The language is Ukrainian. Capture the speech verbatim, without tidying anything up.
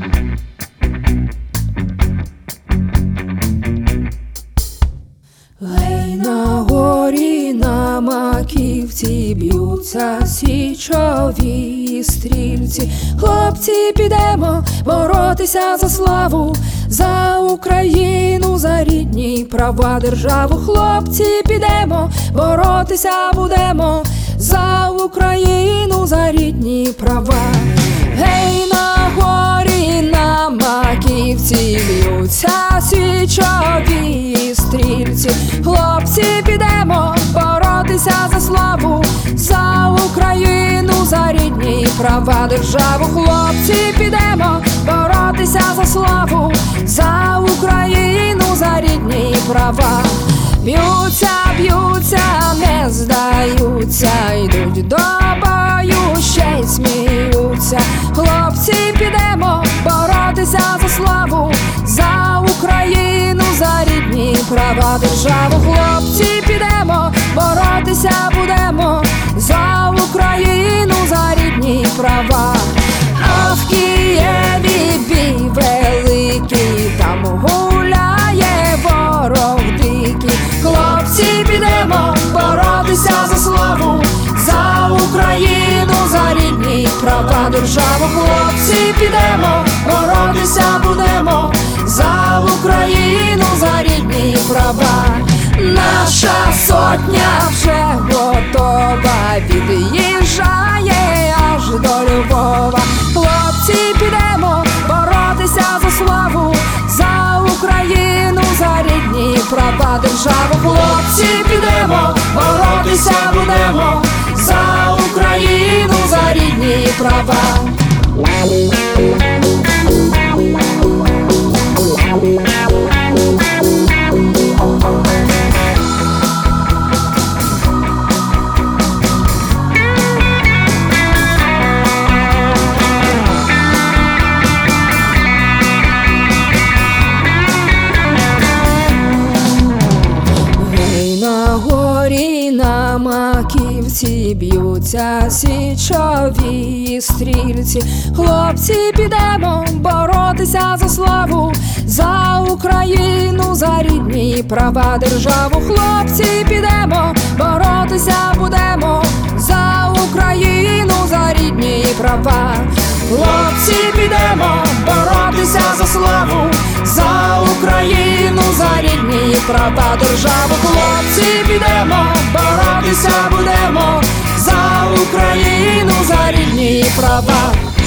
Гей, на горі, на маківці б'ються січові стрільці. Хлопці, підемо боротися за славу, за Україну, за рідні права, державу. Хлопці, підемо боротися будемо за Україну, за рідні права. Гей, на горі, на маківці б'ються січові стрільці. Хлопці, підемо боротися за славу, за Україну, за рідні права, державу. Хлопці, підемо боротися за славу, за Україну, за рідні права. Б'ються, б'ються, не здаються, йдуть до бою, ще й сміються. Хлопці, підемо боротися за славу, за Україну, за рідні права, державу. Хлопці, підемо боротися будемо за Україну, за рідні права. А в Києві бій великий, там гуляє ворог дикий. Хлопці, підемо боротися за славу, за Україну, за рідні права, державу. Хлопці, підемо боротися будемо за Україну, за рідні права. Наша сотня вже готова, від'їжджає аж до Львова. Хлопці, підемо боротися за славу, за Україну, за рідні права, державу. Хлопці, підемо боротися будемо за Україну, за рідні права. На маківці б'ються січові стрільці. Хлопці, підемо боротися за славу, за Україну, за рідні права, державу. Хлопці, підемо боротися будемо за Україну, за рідні права. Хлопці, підемо боротися за славу, за Україну, за рідні права, державу. Хлопці, підемо боротися будемо за Україну, за рідні права.